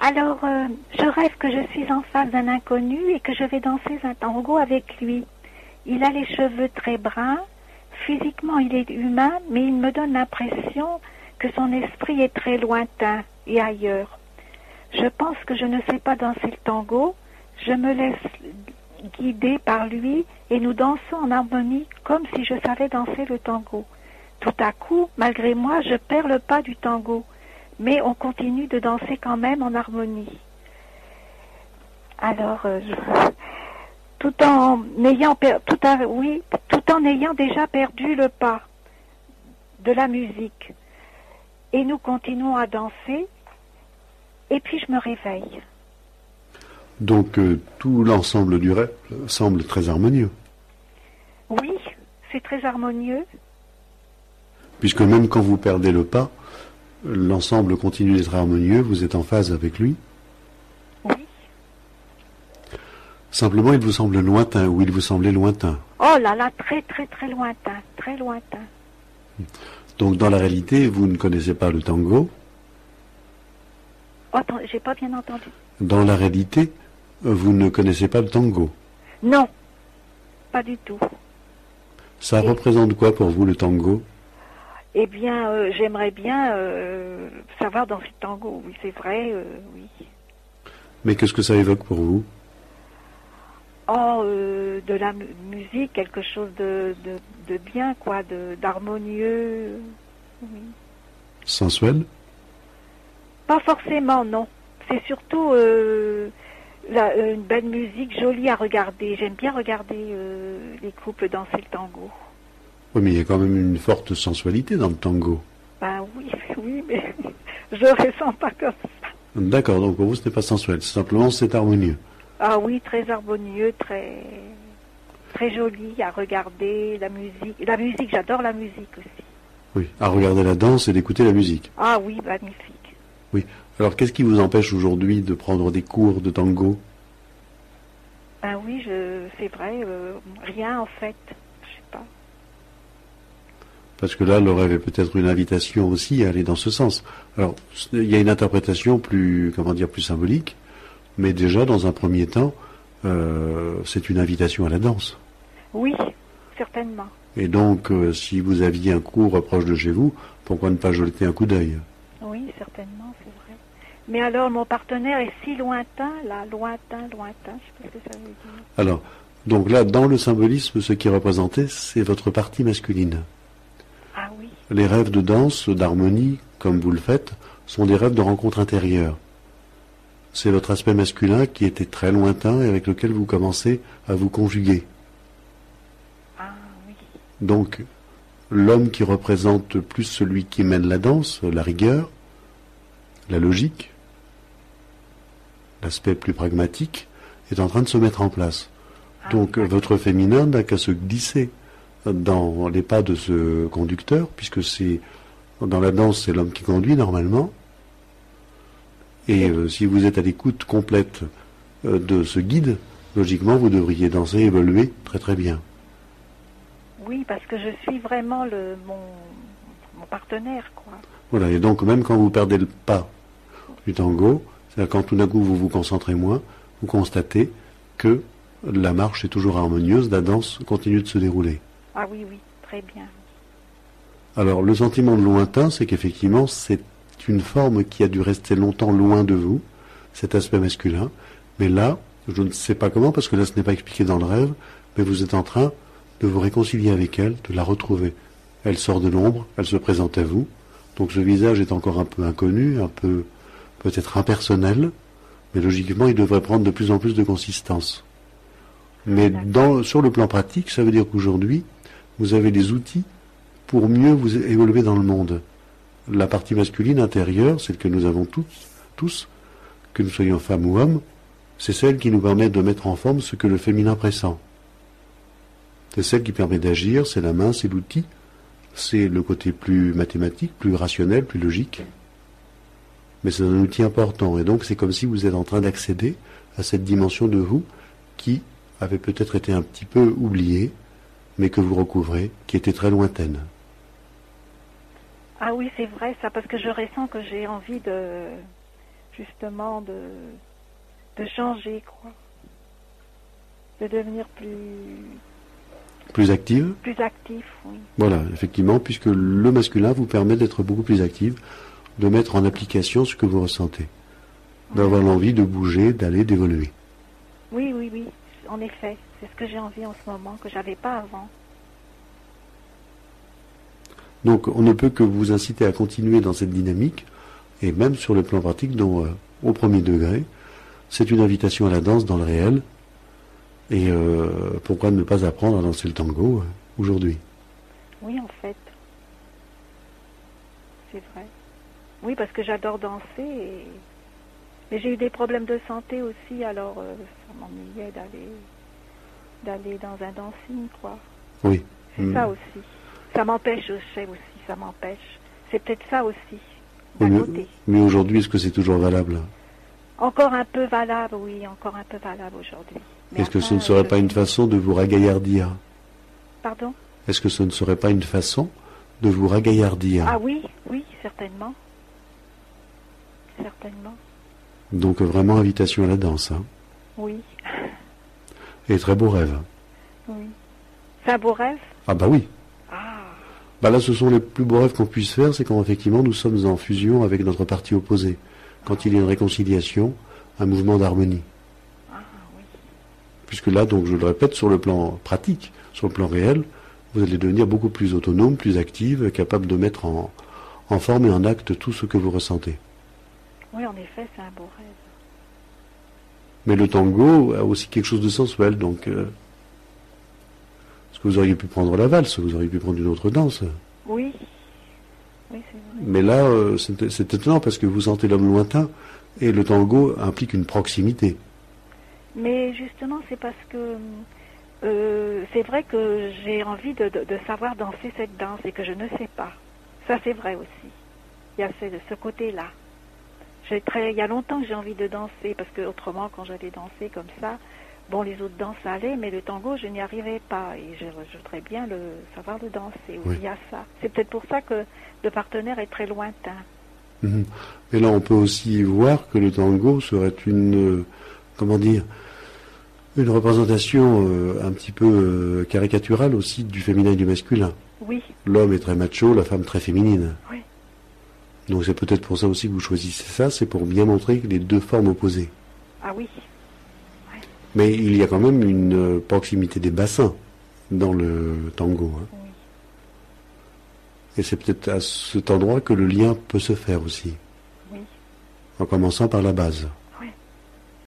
Alors, je rêve que je suis en face d'un inconnu et que je vais danser un tango avec lui. Il a les cheveux très bruns, physiquement il est humain, mais il me donne l'impression que son esprit est très lointain et ailleurs. Je pense que je ne sais pas danser le tango, je me laisse guider par lui et nous dansons en harmonie comme si je savais danser le tango. Tout à coup, malgré moi, je perds le pas du tango, mais on continue de danser quand même en harmonie. Alors, tout en ayant déjà perdu le pas de la musique. Et nous continuons à danser, et puis je me réveille. Donc tout l'ensemble du rêve semble très harmonieux. Oui, c'est très harmonieux. Puisque même quand vous perdez le pas, l'ensemble continue d'être harmonieux, vous êtes en phase avec lui. Oui. Simplement, il vous semble lointain, ou il vous semblait lointain. Oh là là, très très très lointain, très lointain. Donc dans la réalité, vous ne connaissez pas le tango. Oh, attends, j'ai pas bien entendu. Dans la réalité, vous ne connaissez pas le tango. Non, pas du tout. Ça représente quoi pour vous le tango? Eh bien, j'aimerais bien savoir danser le tango, oui, c'est vrai, oui. Mais qu'est-ce que ça évoque pour vous? Oh, de la musique, quelque chose de bien, quoi, d'harmonieux, oui. Sensuel? Pas forcément, non. C'est surtout une belle musique, jolie à regarder. J'aime bien regarder les couples danser le tango. Oui, mais il y a quand même une forte sensualité dans le tango. Ben oui, oui, mais je le ressens pas comme ça. D'accord, donc pour vous ce n'est pas sensuel, simplement c'est harmonieux. Ah oui, très harmonieux, très très joli à regarder, la musique. La musique, j'adore la musique aussi. Oui, à regarder la danse et d'écouter la musique. Ah oui, magnifique. Oui, alors qu'est-ce qui vous empêche aujourd'hui de prendre des cours de tango? Ben oui, c'est vrai, rien en fait, je sais pas. Parce que là, le rêve est peut-être une invitation aussi à aller dans ce sens. Alors, il y a une interprétation plus, comment dire, plus symbolique, mais déjà, dans un premier temps, c'est une invitation à la danse. Oui, certainement. Et donc, si vous aviez un cours proche de chez vous, pourquoi ne pas jeter un coup d'œil? Oui, certainement, c'est vrai. Mais alors, mon partenaire est si lointain, là, lointain, je sais pas ce que ça veut dire. Alors, donc là, dans le symbolisme, ce qui est représenté, c'est votre partie masculine. Ah oui. Les rêves de danse, d'harmonie, comme vous le faites, sont des rêves de rencontre intérieure. C'est votre aspect masculin qui était très lointain et avec lequel vous commencez à vous conjuguer. Ah oui. Donc, l'homme qui représente plus celui qui mène la danse, la rigueur, la logique, l'aspect plus pragmatique, est en train de se mettre en place. Donc, votre féminin n'a qu'à se glisser dans les pas de ce conducteur, puisque c'est dans la danse, c'est l'homme qui conduit normalement. Et si vous êtes à l'écoute complète de ce guide, logiquement, vous devriez danser, évoluer très très bien. Oui, parce que je suis vraiment mon partenaire, quoi. Voilà, et donc même quand vous perdez le pas du tango, c'est-à-dire quand tout d'un coup vous vous concentrez moins, vous constatez que la marche est toujours harmonieuse, la danse continue de se dérouler. Ah oui, oui, très bien. Alors le sentiment de lointain, c'est qu'effectivement c'est une forme qui a dû rester longtemps loin de vous, cet aspect masculin, mais là, je ne sais pas comment, parce que là ce n'est pas expliqué dans le rêve, mais vous êtes en train de vous réconcilier avec elle, de la retrouver. Elle sort de l'ombre, elle se présente à vous, donc ce visage est encore un peu inconnu, un peu peut-être impersonnel, mais logiquement il devrait prendre de plus en plus de consistance. Mais sur le plan pratique, ça veut dire qu'aujourd'hui, vous avez les outils pour mieux vous évoluer dans le monde. La partie masculine intérieure, celle que nous avons tous, que nous soyons femmes ou hommes, c'est celle qui nous permet de mettre en forme ce que le féminin pressent. C'est celle qui permet d'agir, c'est la main, c'est l'outil, c'est le côté plus mathématique, plus rationnel, plus logique. Mais c'est un outil important, et donc c'est comme si vous êtes en train d'accéder à cette dimension de vous qui avait peut-être été un petit peu oubliée, mais que vous recouvrez, qui était très lointaine. Ah oui, c'est vrai ça, parce que je ressens que j'ai envie de... justement de changer, quoi. De devenir Plus active. plus actif, oui. Voilà, effectivement, puisque le masculin vous permet d'être beaucoup plus active, de mettre en application ce que vous ressentez, d'avoir l'envie de bouger, d'aller, d'évoluer. Oui, oui, oui, en effet. C'est ce que j'ai envie en ce moment, que j'avais pas avant. Donc, on ne peut que vous inciter à continuer dans cette dynamique, et même sur le plan pratique, dont, au premier degré, c'est une invitation à la danse dans le réel. Et pourquoi ne pas apprendre à danser le tango aujourd'hui? Oui, en fait. C'est vrai. Oui, parce que j'adore danser. Mais j'ai eu des problèmes de santé aussi, alors ça m'ennuyait d'aller dans un dancing, quoi. Oui. C'est ça aussi. Ça m'empêche, je sais aussi, ça m'empêche. C'est peut-être ça aussi, d'un côté. Mais aujourd'hui, est-ce que c'est toujours valable? Encore un peu valable, oui, encore un peu valable aujourd'hui. Mais Est-ce que enfin, ce ne serait pas une façon de vous ragaillardir? Pardon? Est-ce que ce ne serait pas une façon de vous ragaillardir? Ah oui, oui, certainement. Certainement. Donc vraiment invitation à la danse. Hein. Oui. Et très beau rêve. Oui. C'est un beau rêve? Ah bah oui. Ah. Bah là, ce sont les plus beaux rêves qu'on puisse faire, c'est quand effectivement nous sommes en fusion avec notre partie opposée. Quand il y a une réconciliation, un mouvement d'harmonie. Ah oui. Puisque là, donc je le répète, sur le plan pratique, sur le plan réel, vous allez devenir beaucoup plus autonome, plus active, capable de mettre en forme et en acte tout ce que vous ressentez. Oui, en effet, c'est un beau rêve. Mais le tango a aussi quelque chose de sensuel, donc... parce que vous auriez pu prendre la valse, vous auriez pu prendre une autre danse. Oui. Oui, c'est vrai. Mais là, c'est étonnant parce que vous sentez l'homme lointain et le tango implique une proximité. Mais justement, c'est parce que c'est vrai que j'ai envie de savoir danser cette danse et que je ne sais pas. Ça, c'est vrai aussi. Il y a ce côté-là. Il y a longtemps que j'ai envie de danser parce que autrement, quand j'allais danser comme ça, bon, les autres danses allaient, mais le tango, je n'y arrivais pas. Et je voudrais bien savoir le danser. Oui. Il y a ça. C'est peut-être pour ça que le partenaire est très lointain. Mhm. Mais là, on peut aussi voir que le tango serait une, comment dire, une représentation un petit peu caricaturale aussi du féminin et du masculin. Oui. L'homme est très macho, la femme très féminine. Oui. Donc c'est peut-être pour ça aussi que vous choisissez ça, c'est pour bien montrer les deux formes opposées. Ah oui. Mais il y a quand même une proximité des bassins dans le tango. Hein. Oui. Et c'est peut-être à cet endroit que le lien peut se faire aussi. Oui. En commençant par la base.